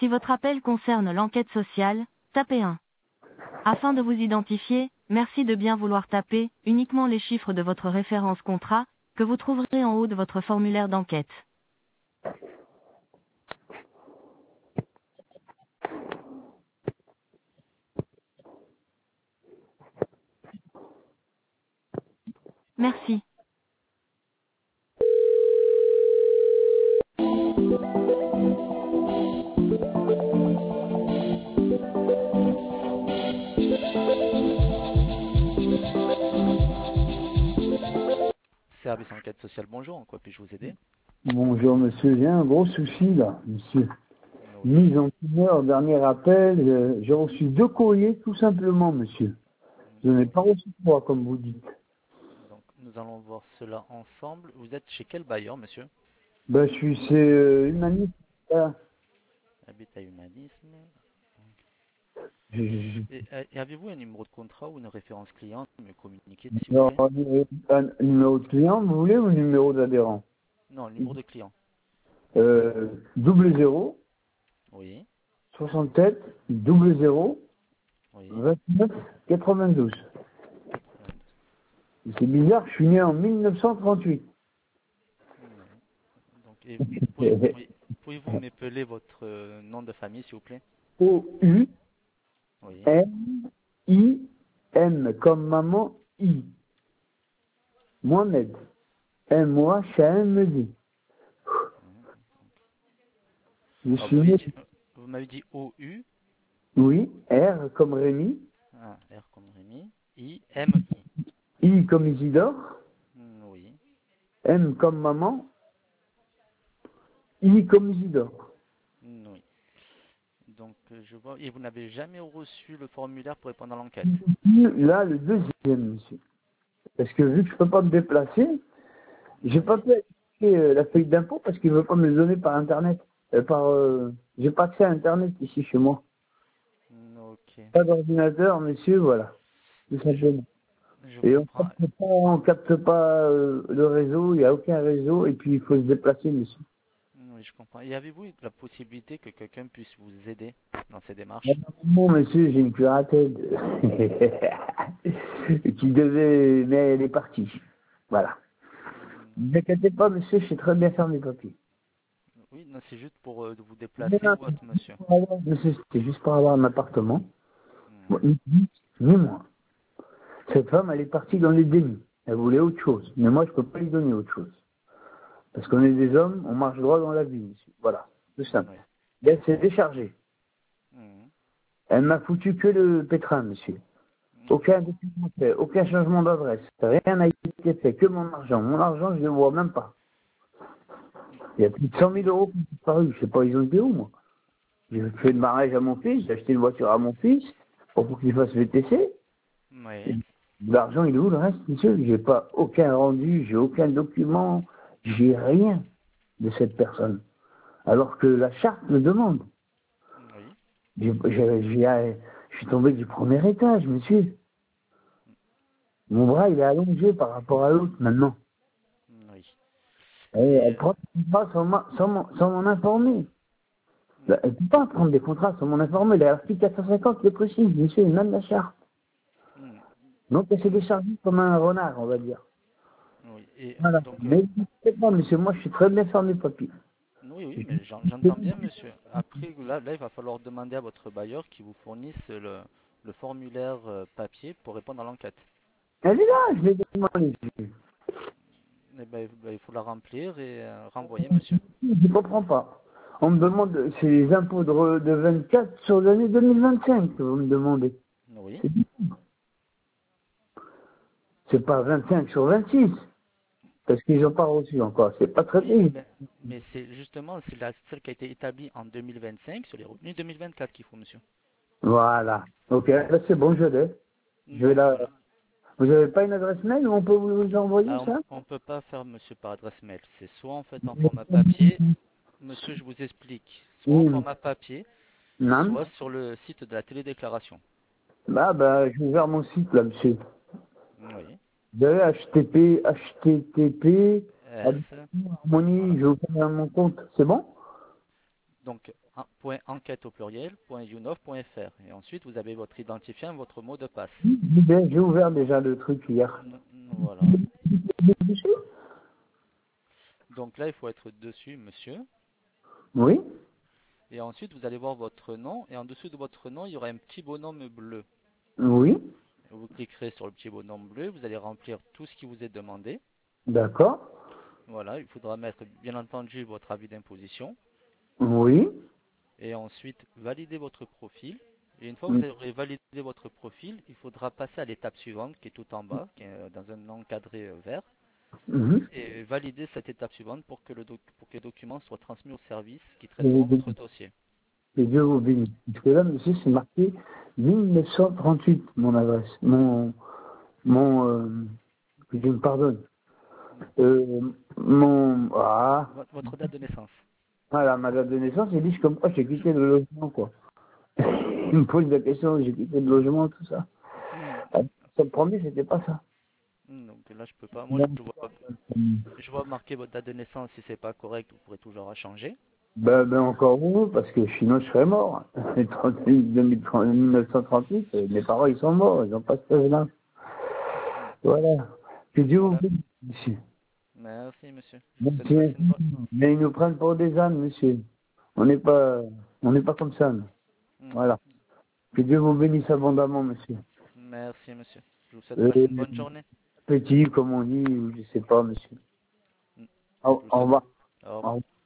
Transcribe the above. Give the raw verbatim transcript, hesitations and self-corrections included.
Si votre appel concerne l'enquête sociale, tapez un. Afin de vous identifier, merci de bien vouloir taper uniquement les chiffres de votre référence contrat, que vous trouverez en haut de votre formulaire d'enquête. Merci. Service enquête sociale, bonjour, en quoi puis-je vous aider? Bonjour monsieur, j'ai un gros souci là, monsieur. Oui. Mise en demeure, dernier appel, euh, j'ai reçu deux courriers tout simplement monsieur. Je n'ai pas reçu trois comme vous dites. Donc, nous allons voir cela ensemble. Vous êtes chez quel bailleur, monsieur? Ben je suis c'est euh, humaniste. Là. Habitat Humanisme. Je- je- Et, euh, et avez-vous un numéro de contrat ou une référence client à me communiquer, s'il vous Alors, plaît? euh, un numéro de client, vous voulez, ou un numéro d'adhérent? Non, le numéro de client. euh, Double zéro, Oui, soixante-sept, double zéro, oui, vingt-neuf, quatre-vingt-douze. quatre-vingt-douze. C'est bizarre, je suis né en mille neuf cent trente-huit. Oui. Donc, et pouvez- oui, pouvez-vous m'épeler votre euh, nom de famille, s'il vous plaît? O U Oui. M I M comme maman I. Mohamed. M O H A M D. Je Alors, vous suis m'avez né, dit, vous m'avez dit O U, oui, R comme Rémi, ah, R comme Rémi, I, M, I. I comme Isidore, Hmm, oui. M comme maman, I comme Isidore. Hmm, oui. Donc, euh, je vois. Et vous n'avez jamais reçu le formulaire pour répondre à l'enquête? Là, le deuxième, monsieur. Parce que vu que je peux pas me déplacer, j'ai pas Oui. pu acheter euh, la feuille d'impôt parce qu'il veut pas me le donner par Internet. Euh, par, euh, j'ai pas accès à Internet ici chez moi. Hmm, ok. Pas d'ordinateur, monsieur, voilà. Tout Je, simplement. je Et on comprends. capte pas, on capte pas euh, le réseau, il n'y a aucun réseau, et puis il faut se déplacer, monsieur. Hmm, Oui, je comprends. Et avez-vous la possibilité que quelqu'un puisse vous aider dans ces démarches? Bon, monsieur, j'ai une curatelle qui devait, mais elle est partie. Voilà. Hmm, Ne vous inquiétez pas, monsieur, je sais très bien faire mes papiers. Oui, non, c'est juste pour euh, vous Mais déplacer non, ou autre, monsieur. monsieur, c'était juste pour avoir un appartement. Bon, Hmm, ni ni- ni moi. Cette femme, elle est partie dans les dénis. Elle voulait autre chose. Mais moi, je peux pas lui donner autre chose. Parce qu'on est des hommes, on marche droit dans la vie, monsieur. Voilà. Tout hmm, simple. Oui. Et elle s'est déchargée. Hmm, Elle m'a foutu que le pétrin, monsieur. hmm, Je Aucun comprends. document fait, aucun changement d'adresse. Rien n'a été fait, que mon argent. Mon argent, je ne le vois même pas. Il y a plus de cent mille euros qui sont disparus. Je sais pas, ils ont été où, moi. J'ai fait le mariage à mon fils, j'ai acheté une voiture à mon fils, pour qu'il fasse V T C. Et Oui. l'argent, il est où le reste, monsieur? J'ai pas aucun rendu, j'ai aucun document, j'ai rien de cette personne. Alors que la charte le demande. Oui. J'ai- j'ai- j'ai- Je suis tombé du premier étage, monsieur. Mon bras, il est allongé par rapport à l'autre maintenant. Oui. Et Et elle euh, prend des contrats sans m'en sans m'en- sans m'en informer. Ben, elle ne peut pas prendre des contrats sans m'en informer. L'article quatre cent cinquante le précise, monsieur, même la charte. hmm, Donc elle s'est oui. déchargée comme un renard, on va dire. Oui. Et Voilà. donc, euh, Mais c'est pas, monsieur, moi je suis très bien fermé, papy. oui, oui, mais j'en- j'entends bien, monsieur. Après, là, là, il va falloir demander à votre bailleur qui vous fournisse le, le formulaire euh, papier pour répondre à l'enquête. Elle est là, je l'ai demandé. Eh ben, ben, il faut la remplir et euh, renvoyer, monsieur. Je ne comprends pas. On me demande, c'est les impôts de, re- de vingt-quatre sur l'année deux mille vingt-cinq que vous me demandez. Oui. C'est c'est pas vingt-cinq sur vingt-six, parce qu'ils n'ont pas reçu encore. C'est pas très Oui, bien. mais, mais c'est justement c'est la, celle qui a été établie en deux mille vingt-cinq sur les revenus deux mille vingt-quatre qu'il faut, monsieur. Voilà. Ok, là c'est bon, je l'ai. Je vais Donc la... voilà. Vous n'avez pas une adresse mail où on peut vous vous envoyer Alors, ça? on ne peut pas faire, monsieur, par adresse mail. C'est soit en fait en format papier, monsieur, je vous explique, soit en Oui. format papier, Non. soit sur le site de la télédéclaration. Bah, bah, je vais vers mon site là, monsieur. Oui. Vous avez H T T P, H T T P, S. Harmonie, Voilà. je vais ouvrir mon compte. C'est bon? Donc, en- point enquête au pluriel, point younov point fr. Et ensuite, vous avez votre identifiant, votre mot de passe. J'ai j'ai ouvert déjà le truc hier. N- Voilà. Donc là, il faut être dessus, monsieur. Oui, Et ensuite, vous allez voir votre nom. Et en dessous de votre nom, il y aura un petit bonhomme bleu. oui, Vous cliquerez sur le petit bonhomme bleu. Vous allez remplir tout ce qui vous est demandé. d'accord. Voilà, il faudra mettre, bien entendu, votre avis d'imposition. Oui, Et ensuite, valider votre profil. Et une fois que vous aurez validé votre profil, il faudra passer à l'étape suivante, qui est tout en bas, qui est euh, dans un encadré euh, vert. mhm. Et valider cette étape suivante pour que, le doc- pour que les documents soient transmis au service qui Et traiteront votre dossier. et Dieu vous bénisse. Parce que là, monsieur, c'est marqué mille neuf cent trente-huit, mon adresse. Mon, mon, euh, que Dieu me pardonne. Euh, mon, ah, Vo- Votre date de naissance. voilà, ma date de naissance, il dit comme quoi j'ai quitté le logement, quoi. Il me pose la question, j'ai quitté le logement, tout ça. Hmm. Ah, ça, le premier, c'était pas ça. Hmm, Donc là, je peux pas. Moi, Non. je vois, je vois marquer votre date de naissance. Si c'est pas correct, vous pourrez toujours la changer. Ben, ben encore vous, parce que sinon je serais mort. deux mille trente, mille neuf cent trente-huit, euh, mes parents ils sont morts, ils n'ont pas ce âge-là. Hmm. Voilà. Que Dieu vous Voilà. bénisse, monsieur. Merci, monsieur. Je vous souhaite de Monsieur. passer une bonne. Mais ils nous prennent pour des ânes, monsieur. On n'est pas, on n'est pas comme ça, nous. Hmm. Voilà. Que Dieu vous bénisse abondamment, monsieur. Merci, monsieur. Je vous souhaite de passer Euh, une bonne journée. petit, comme on dit, ou je sais pas, monsieur. Hmm. Au, Je vous au souhaite. revoir. Au Au revoir. revoir.